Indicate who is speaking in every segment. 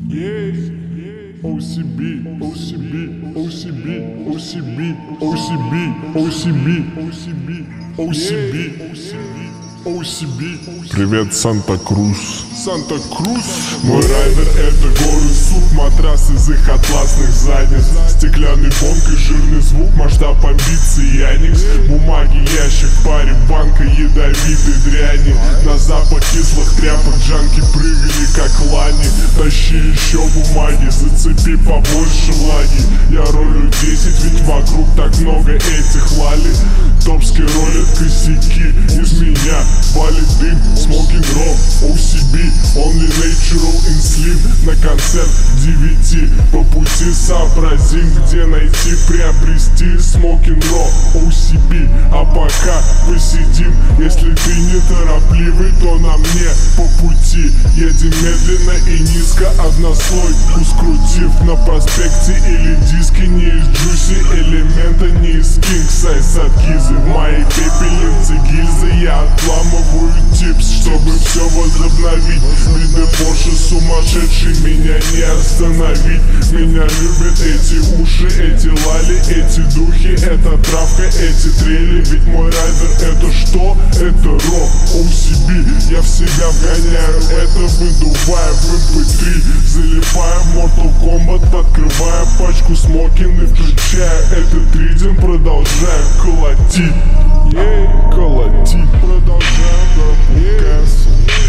Speaker 1: OCB, OCB, OCB, OCB, OCB, OCB, OCB, OCB, OCB. Привет, Санта-Крус. Санта-Крус. Мой райдер — это горы суп, матрас из их атласных задниц, стеклянный бонг и жирный звук, масштаб амбиций Яникс. Бумаги, ящик, паре, банка ядовитой дряни. На запах кислых тряпок джанки прыгали как лани. Тащи еще бумаги, зацепи побольше влаги. Я ролю 10, ведь вокруг так много этих лали. Топский ролит косяки, из меня валит дым, smoking raw, OCB, only natural in sleep. На концерт 9 по пути сообразим, где найти, приобрести smoking raw, OCB. А пока посидим, если ты неторопливый, то на мне по пути. Едем медленно и низко, однослойку скрутив на проспекте или диске. Не из джуси элемента, не из king size от Гизы. В моей пепельнице гильзы я отламываю типс, чтобы все возобновить. Виды Порше сумасшедший, меня не остановить. Меня любят эти уши, эти лали, эти духи, эта травка, эти трели. Ведь мой райдер — это что? Это рок, OCB. Я в себя вгоняю это, выдувая в MP3, залипая в Mortal Kombat, подкрывая пачку смокин и включая этот ритм, продолжаю колотить. Колотить, продолжаю пропускать.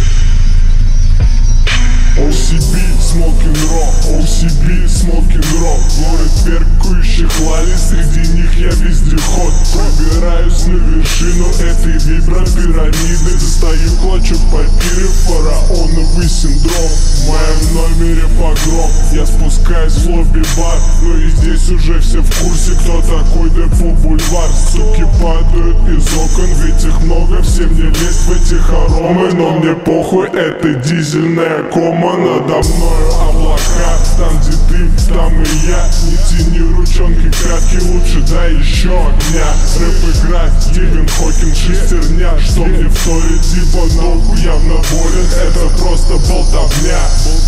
Speaker 1: OCB, smoking raw, OCB, smoking raw. Горы тверкающих лали, среди них я вездеход. Пробираюсь на вершину этой вибропирамиды. Достаю клочок папиры, фараоновый синдром. В моем номере погром, я спускаюсь в лобби-бар. Ну и здесь уже все в курсе, кто такой Депо Бульвар. Суки падают из окон, ведь их много, всем не лезть в эти хоромы. Но мне похуй, это дизельная кома. Надо мною облака, там где ты, там и я. Не тяни ручонки краски, лучше дай еще огня. Рэп играть, Стивен Хокинг, шестерня. Что мне вторит, типа ногу явно болит. Это просто болтовня.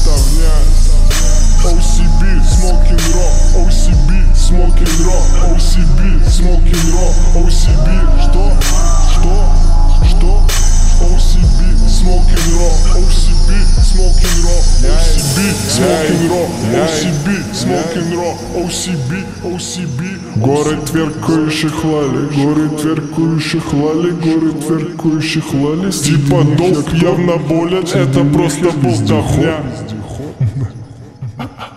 Speaker 1: OCB, smoking raw, OCB, smoking raw, OCB, smoking raw, OCB. Что? OCB, smoking raw, OCB, smoking raw, OCB, smoking raw, OCB, smoking raw, OCB, OCB. Горы тверкающих лали, горы тверкающих лали, горы тверкающих лали. Типа долг явно болят, это просто болтовня.